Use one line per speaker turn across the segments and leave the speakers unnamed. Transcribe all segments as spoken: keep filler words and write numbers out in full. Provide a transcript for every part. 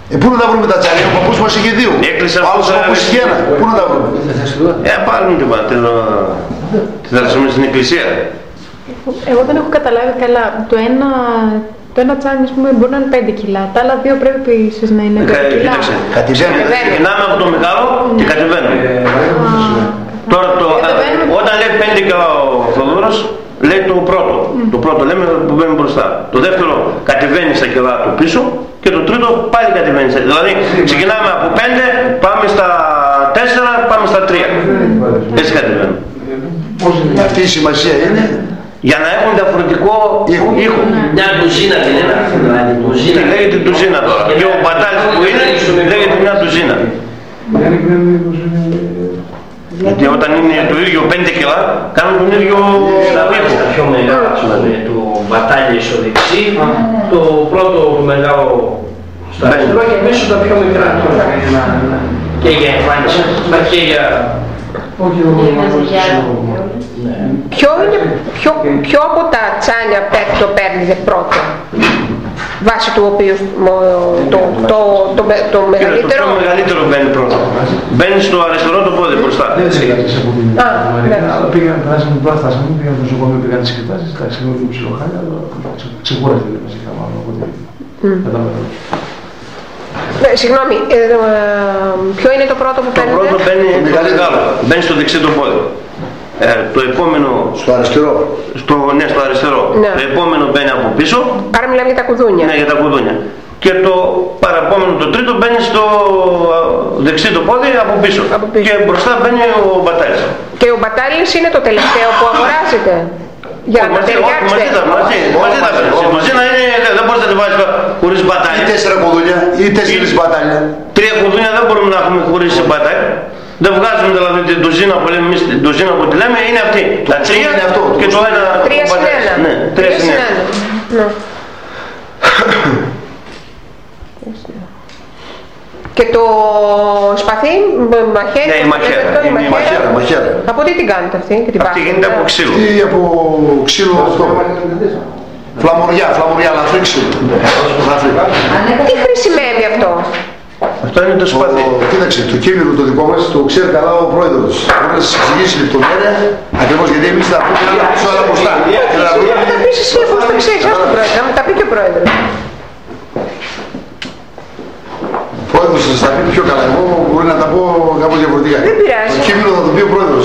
Ε, πού να τα βρούμε τα τσάρια, ο παππούς μας είχε δύο. Άλλος ο παππούς είχε ένα. Πού να τα βρούμε.
Ε, πάρουμε και πάτε τη θαλασσόμη στην εκκλησία.
Εγώ δεν έχω καταλάβει καλά. Το ένα, το ένα τσάνι, ας πούμε, μπορεί να είναι πέντε κιλά. Τα άλλα δύο πρέπει ίσως να είναι πέντε κιλά.
Κατεβαίνουμε. Ξεκινάμε από το μεγάλο και κατεβαίνουμε. Τώρα, το, όταν λέει πέντε κιλά ο Θοδωρός, λέει το πρώτο. Mm. Το πρώτο λέμε που μπαίνει μπροστά. Το δεύτερο κατεβαίνει στα κιλά του πίσω και το τρίτο πάλι κατεβαίνει. Δηλαδή ξεκινάμε από πέντε, πάμε στα τέσσερα, πάμε στα τρία. Mm. Έτσι κατεβαίνουμε.
Mm. Αυτή η σημασία είναι
για να έχουν διαφορετικό ήχο. ήχο.
Μια ντουζίνα δεν είναι.
Τι λέγεται ντουζίνα τώρα. Και ο μπατάλης που είναι λέγεται μια ντουζίνα. Γιατί όταν είναι το ίδιο πέντε κιλά, κάνουν τον ίδιο ήχο.
Τα πιο μεγάλα, το μπατάλι στο δεξί, το πρώτο μεγάλο στο αριστερό και μέσω τα πιο μικρά. Και για εμφάνιση, και για...
Ποιο, είναι, ποιο, ποιο από τα τσάνια το παίρνετε πρώτο, βάσει του οποίου το, το, το, το, το μεγαλύτερο...
Το πιο μεγαλύτερο μπαίνει πρώτο. Μπαίνει στο αριστερό το πόδι μπροστά.
Α, ναι.
Πήγαν, περάσαμε την πλάστα, πήγαν στο νοσοκομείο, πήγαν τις εξετάσεις, τα εξηγούν λίγο ψιλοχάλια, αλλά ξεκούραστε μας είχαμε άλλο, οπότε κατάμερα.
Ναι, συγγνώμη, ε, ε, ποιο είναι το πρώτο που παίρνετε?
Το πρώτο μπαίνει το μεγάλο, μπαίνει στο δεξί το πόδι. Ε, το επόμενο...
Στο αριστερό.
Στο, ναι, στο αριστερό.
Ναι.
Το επόμενο μπαίνει από πίσω.
Άρα μιλάμε για τα κουδούνια.
Ναι, για τα κουδούνια. Και το παραπόμενο, το τρίτο, μπαίνει στο δεξί το πόδι από πίσω.
Από πίσω.
Και μπροστά μπαίνει ο μπατάλης.
Και ο μπατάλης είναι το τελευταίο που αγοράζετε? Για να
μαζί,
ταιριάξετε.
μαζί τα μαζί, μαζί τα παίρνεις. Η κουζίνα είναι, δεν μπορείς να τη βάλεις χωρίς μπατάλι.
Ή τέσσερα κουδούνια ή τέσσερις μπατάλια.
Τρία κουδούνια δεν μπορούμε να έχουμε χωρίς μπατάλι. Δεν βγάζουμε δηλαδή την ντουζίνα που λέμε εμείς, την ντουζίνα που τη λέμε είναι αυτή. Τα τρία
είναι αυτό,
και το ένα
τρία συν ένα.
Ναι, τρία συν ένα.
Ναι. Και το σπαθί, μαχαίρι,
ναι, η μαχαίρα,
το, η
η μαχαίρα, μαχαίρα.
Από τι την κάνετε αυτή και την
αυτή γίνεται από ξύλο.
Αυτή από ξύλο αυτό. Φλαμουριά, φλαμουριά, λαφρύ ξύλο.
Τι χρησιμεύει αυτό?
Αυτό είναι το σπαθί.
Κοίταξε, το κείμενο το δικό μας το ξέρει καλά ο πρόεδρος. Μπορεί να σας εξηγήσει λεπτομέρεια, ακριβώς γιατί εμείς θα πούμε ένα πίσω άλλα μπροστά.
Θα τα πεις εσύ εφόσον τα ξέρεις, ας τον πρόεδρο, να μου τα πει και ο πρόεδρος.
Ο πρόεδρος θα σας τα πει πιο καλά, εγώ μπορεί να τα πω κάπως διαφορετικά.
Δεν πειράζει.
Το κείμενο θα το πει ο πρόεδρος.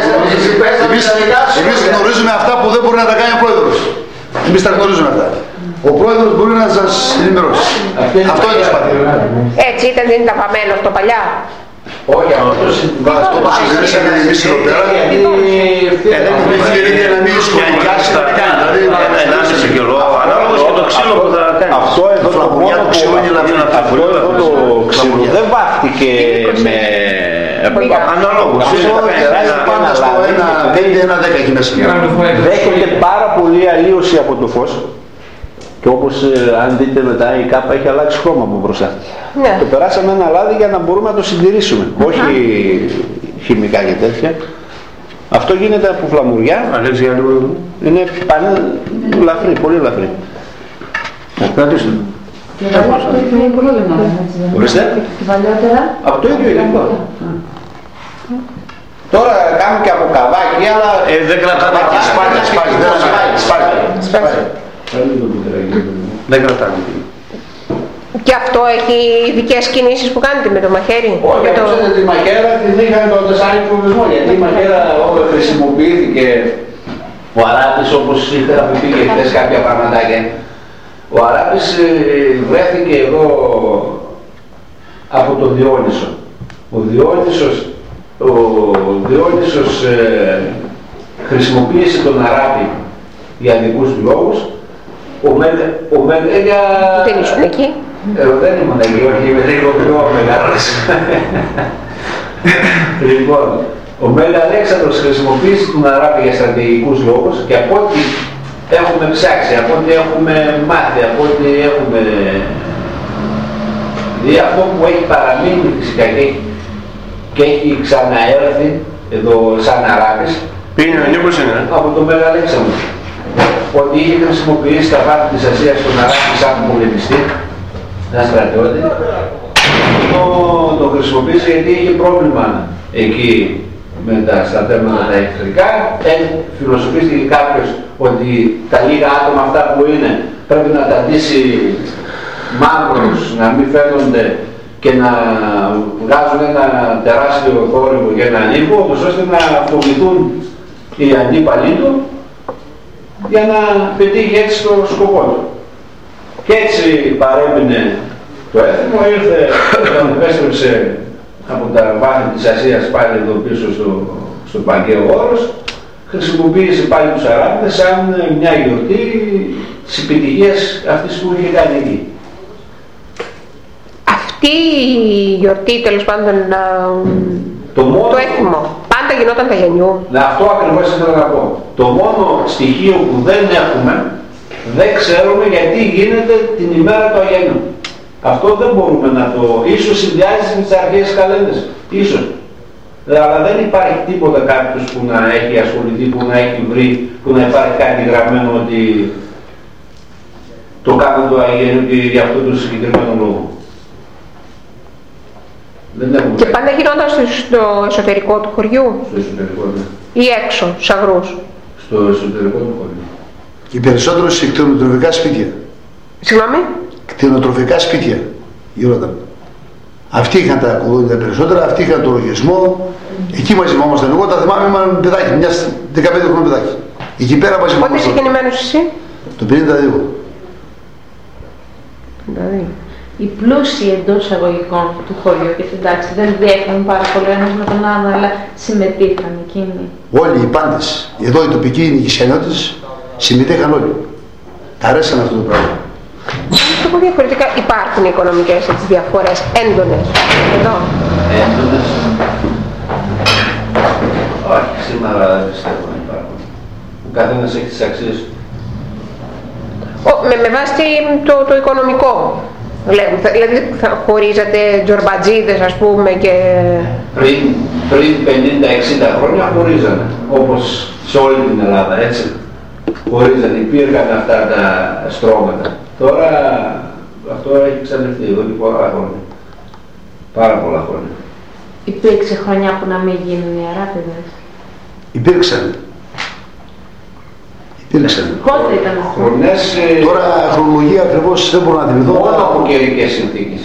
Εμείς γνωρίζουμε αυτά που δεν μπορεί να τα κάνει ο πρόεδρος. Εμείς τα γνωρίζουμε αυτά. Ο πρόεδρος μπορεί να σας ενημερώσει. Αυτό είναι το σπαθί.
Έτσι ήταν, δεν ήταν βαμμένο στο παλιά?
Όχι, αυτός
αυτό το συζητήσαμε εμείς εδώ πέρα. Ευκαιρία να μην σχολιάσει να κάνει. Δηλαδή
να είσαι και λόγο, ανάλογος και το ξύλο που θα κάνει.
Αυτό εδώ το μόνο που
ξύλο είναι λαβή.
Αυτό εδώ το ξύλο δεν βάφτηκε με...
Αναλόγως.
Ένα πέντε, ένα δέκα εκεί μέσα.
Δέχεται πάρα πολύ αλλίωση από το φως. Και όπως ε, αν δείτε μετά η κάπα έχει αλλάξει χρώμα από μπροστά.
Ναι.
Το περάσαμε ένα λάδι για να μπορούμε να το συντηρήσουμε. Uh-huh. Όχι χημικά και τέτοια. Αυτό γίνεται από φλαμουριά.
Αλέξη για λίγο.
Είναι πάνε λαφρύ, πολύ λαφρύ.
Κρατήστε.
Ορίστε. Από το ίδιο υλικό. Τώρα κάνουμε και από καβάκι, αλλά...
Ε, δεν κρατάμε και
σπάρει, σπάρει, σπάρει.
Δεν κρατάμε.
Και αυτό έχει ειδικές κινήσεις που κάνετε με το μαχαίρι?
Όχι,
το...
το... τη μαχαίρα την είχαμε τον τεσσάρι προβλησμό, γιατί η μαχαίρα όταν χρησιμοποιήθηκε ο Αράπης, όπως είχαμε πει και χθες κάποια πραγματάκια, ο Αράπης ε, βρέθηκε εδώ από τον Διόνυσο. Ο Διόνυσος, ο Διόνυσος ε, χρησιμοποίησε τον Αράπη για δικούς του λόγους. Ο Μενέλια...
Δεν ήσουν εκεί?
Ε, δεν ήμουν εκεί, όχι, είμαι λίγο πιο μεγάλος. Λοιπόν, ο Μέγα Αλέξανδρος χρησιμοποίησε τον Αράπη για στρατηγικούς λόγους και από ό,τι έχουμε ψάξει, από ό,τι έχουμε μάθει, από ό,τι έχουμε... Δηλαδή αυτό που έχει παραμείνει φυσικά και έχει, και έχει ξαναέρθει εδώ σαν Αράπης,
είναι ο Νίκος είναι,
από τον Μέγα Αλέξανδρο. Ότι είχε χρησιμοποιήσει τα βάθη της Ασίας στον Αράπη σαν πολεμιστή ένα στρατιώτη, το, το χρησιμοποίησε γιατί είχε πρόβλημα εκεί με τα στρατεύματα τα εχθρικά. Ε, φιλοσοφίστηκε κάποιος ότι τα λίγα άτομα αυτά που είναι πρέπει να τα ντύσει μαύρους, να μην φαίνονται και να βγάζουν ένα τεράστιο θόρυβο για έναν ήχο, ώστε να φοβηθούν οι αντίπαλοι του για να πετύχει έτσι το σκοπό του. Και έτσι παρέμεινε το έθιμο, ήρθε όταν επέστρεψε από τα βάθη της Ασίας πάλι εδώ πίσω στο, στο Παγκαίο Όρος, χρησιμοποίησε πάλι τους Αράπηδες σαν μια γιορτή της επιτυχίας αυτής που είχε κάνει εκεί.
Αυτή η γιορτή, τέλος πάντων, το, μόνο, το έθιμο, πάντα γινόταν τα γενιού.
Ναι, αυτό ακριβώς ήθελα να πω. Το μόνο στοιχείο που δεν έχουμε, δεν ξέρουμε γιατί γίνεται την ημέρα του Αγιανού. Αυτό δεν μπορούμε να το... Ίσως συνδυάζεται με τις αρχαίες καλένδες. Ίσως. Αλλά δεν υπάρχει τίποτα κάποιος που να έχει ασχοληθεί, που να έχει βρει, που να υπάρχει κάτι γραμμένο ότι το κάνουν το Αγιανού και για αυτό το συγκεκριμένο λόγο.
Και πάντα γινόταν στο εσωτερικό του χωριού.
Στο εσωτερικό, ναι.
Ή έξω, στους αγρούς.
Στο εσωτερικό του χωριού.
Και περισσότερο σε κτηνοτροφικά σπίτια.
Συγγνώμη.
Κτηνοτροφικά σπίτια γινόταν. Αυτοί είχαν τα κουδούνια περισσότερα, αυτοί είχαν το λογισμό. Εκεί μαζί μου ήμασταν. Εγώ τα θυμάμαι, ήμουν παιδάκι, μια δεκαπέντε χρονών παιδάκι. Εκεί πέρα μαζί μου.
Πότε είσαι γεννημένος εσύ?
Το πενήντα δύο.
Δηλαδή.
Οι πλούσιοι εντός εισαγωγικών του χωριού, γιατί εντάξει δεν διέφεραν πάρα πολύ ένας με τον άλλο, αλλά συμμετείχαν εκείνοι.
Όλοι οι πάντες, εδώ οι τοπικοί νοικισιανιώτες, συμμετείχαν όλοι. Τα αρέσαν αυτό το πράγμα.
Το πω διαφορετικά, υπάρχουν οικονομικές έτσι, διαφορές έντονες εδώ.
Έντονες. Όχι, σήμερα δεν πιστεύω να υπάρχουν. Ο καθένας έχει τις αξίες του.
Με, με βάση το, το οικονομικό. Δηλαδή θα χωρίζατε τζορμπατζίδες ας πούμε και...
Πριν, πριν πενήντα εξήντα χρόνια χωρίζανε, όπως σε όλη την Ελλάδα, έτσι. Χωρίζανε, υπήρχαν αυτά τα στρώματα. Τώρα αυτό έχει εξαντληθεί εδώ και πολλά χρόνια. Πάρα πολλά χρόνια.
Υπήρξε χρονιά που να μην γίνουν οι Αράπηδες?
Υπήρξαν. Υπήρξαν.
Πότε ήταν αυτό?
Χρονές,
τώρα χρονολογία ακριβώς δεν μπορώ να την δω.
Μόνο από καιρικές συνθήκες.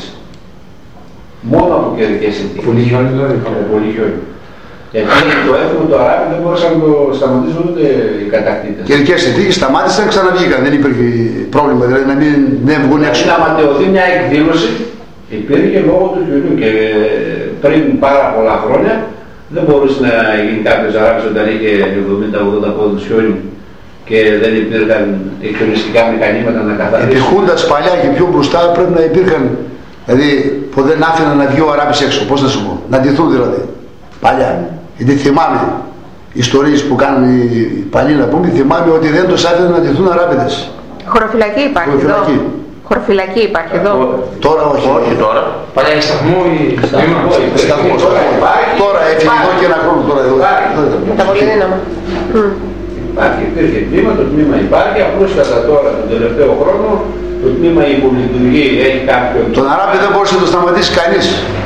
Μόνο από καιρικές συνθήκες.
Πολύ χιόνι δηλαδή.
Πολύ χιόνι. Γιατί το έθιμο του Αράπη δεν μπορούσαν να το σταματήσουν ούτε οι κατακτήτες.
Καιρικές συνθήκες σταμάτησαν, ξαναβγήκαν. Δεν υπήρχε πρόβλημα, δηλαδή να μην δεν βγουν έξω.
Να ματαιωθεί μια εκδήλωση υπήρχε λόγω του χιονιού και πριν πάρα πολλά χρόνια δεν μπορούσε να γίνει κάποιος Αράπης όταν είχε εβδομήντα ογδόντα πόντους χιόνι και δεν υπήρχαν χιονιστικά μηχανήματα να καθαρίσουν.
Επιχούντας παλιά και πιο μπροστά πρέπει να υπήρχαν, δηλαδή που δεν άφηναν να βγει ο Αράπης έξω, πώς να σου πω, να ντυθούν δηλαδή, παλιά. Γιατί θυμάμαι ιστορίες που κάνουν οι παλιοί να πούμε, θυμάμαι ότι δεν τους άφηναν να ντυθούν Αράπηδες.
Χωροφυλακή υπάρχει
Χωροφυλακή.
εδώ. Χωροφυλακή υπάρχει εδώ.
Τώρα όχι.
Όχι τώρα.
Παλιά έχει σταθμό ή σταθμό.
Σταθμό. Τώρα έφυγε εδώ και ένα χρόνο τώρα εδώ.
Μεταβολή δύναμα.
Υπάρχει, υπήρχε τμήμα, το τμήμα υπάρχει, απλούστατα τώρα τον τελευταίο χρόνο το τμήμα υπολειτουργεί, έχει κάποιον...
Τον Αράπη δεν μπορούσε να το σταματήσει κανείς.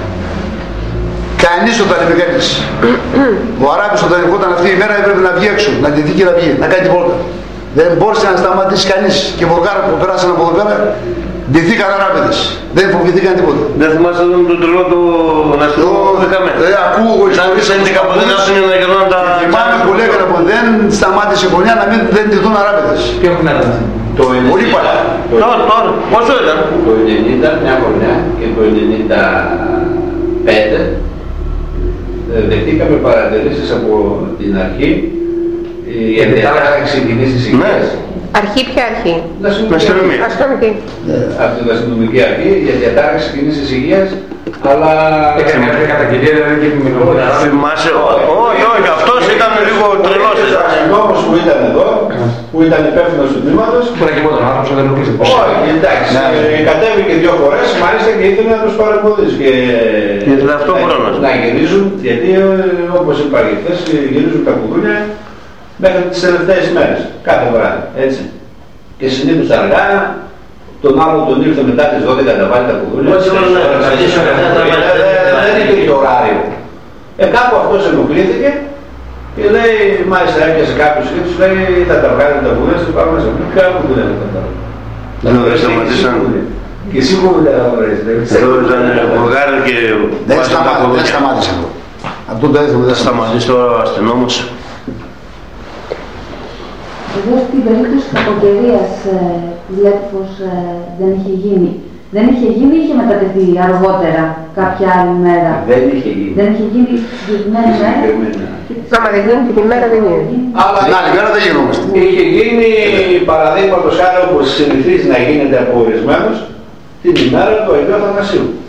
Κανείς όταν είπε κανείς. Ο Αράπης όταν ερχόταν αυτή η μέρα έπρεπε να βγει έξω, να ντυθεί και να βγει, να κάνει την πόρτα. Δεν μπόρεσε να σταματήσει κανείς. Και οι Βουλγάροι που περάσαν από εδώ πέρα ντυθήκαν Αράπηδες. Δεν φοβηθήκαν τίποτα.
Δεν θυμάσαι τον το τρελό του ναυτικό δεκαμένο.
Δεν ακούω εγώ ιστορίες
που δεν άφηνε να γερνάνε τα...
Θυμάμαι που λέγανε που δεν σταμάτησε η χρονιά να μην δεν ντυθούν Αράπηδες.
Ποιο χρονιά ήταν?
Πολύ παλιά.
Τώρα, τώρα. Πόσο ήταν?
Το ενενήντα, μια χρονιά και το ενενήντα πέντε δεχτήκαμε παρατηρήσεις από την αρχή για την διάταξη κοινής εισηγίας.
Αρχή ποια αρχή?
Αστυνομία.
Αστυνομική.
Από την αστυνομική αρχή για διατάραξη κοινής εισηγίας, αλλά...
Έκανε κάποια καταγγελία δηλαδή και την μηνομονία.
Θυμάσαι, όχι, όχι, αυτός ήταν λίγο τρελός.
Ο νόμος που ήταν εδώ, που ήταν υπεύθυνος του τμήματος...
Μπορεί να και μόνο άνθρωπος, δεν ρωτήσει.
Όχι, εντάξει, κατέβηκε δύο φορές, μάλιστα και ήθελε να τους παρεμποδίσει.
Ήθελε αυτό χρόνος.
Να γυρίζουν, γιατί όπως είπα και χθες, γυρίζουν τα κουδούνια μέχρι τις τελευταίες μέρες, κάθε βράδυ, έτσι. Και συνήθως αργά, τον άλλο τον ήρθε μετά τις δώδεκα να βάλει τα κουδούνια. Δεν υπήρχε ωράριο. Ε, κάπου αυτός ενοχλήθηκε και λέει, μάλιστα έπιασε κάποιος και τους λέει, θα τα βγάλετε τα κουδούνια, θα πάμε σε μήνυμα. Ποια κουδούνια δεν θα τα βγάλετε.
Δεν σταματήσαν.
Και σίγουρα δεν θα βρεις.
Εδώ ήταν Βουλγάροι και...
Δεν σταμάτησε εδώ. Αυτό το έθιμο δεν
σταματήσει τώρα ο αστυνόμος.
Εδώ στην περίπτωση της κακοκαιρίας βλέπω πως δεν είχε γίνει. Δεν είχε γίνει ή είχε μετατεθεί αργότερα κάποια άλλη μέρα.
Δεν είχε γίνει.
Δεν είχε γίνει συγκεκριμένη μέρα.
Άμα δεν γίνει την ημέρα δεν γίνει.
Αλλά την άλλη μέρα δεν γινόμαστε.
Είχε γίνει παραδείγματος χάρη όπως συνηθίζει να γίνεται από ορισμένους την ημέρα του Αγίου Αθανασίου.